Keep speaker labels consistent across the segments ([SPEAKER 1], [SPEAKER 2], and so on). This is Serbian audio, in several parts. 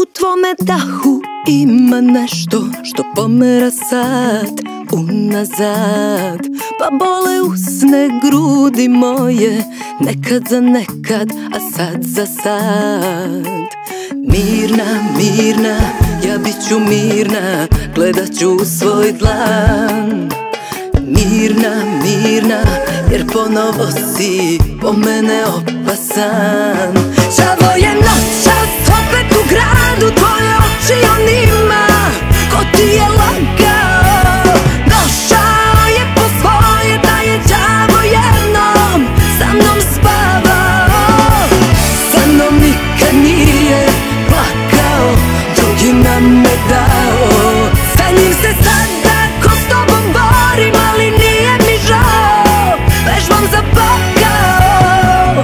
[SPEAKER 1] tvome dahu ima nešto što pomera sad unazad, pa bole usne grudi moje, nekad za nekad, a sad za sad. Mirna, mirna, ja bit ću mirna, gledat ću u svoj dlan. Mirna, mirna, jer ponovo si po mene opasan. Žavo je noćas opet u gradu, tvoje oči on ima, ko ti je lagao. Došao je po svoje, da je đavo jednom sa mnom spavao. Sa mnom nikad nije plakao, drugima me dao. Sa njim se sada ko s tobom borim, ali nije mi žao, vežbam za pakao.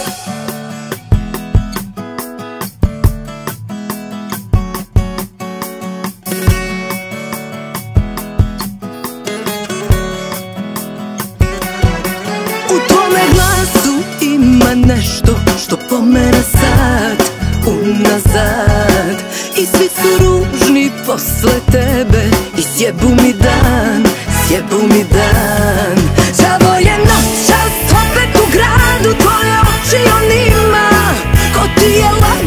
[SPEAKER 1] U tvome glasu ima nešto što pomera sad unazad, i svi su ružni posle tebe i sjebu mi dan, sjebu mi dan. Žavo je noćas opet u gradu, tvoje oči on ima, ko ti je lagao.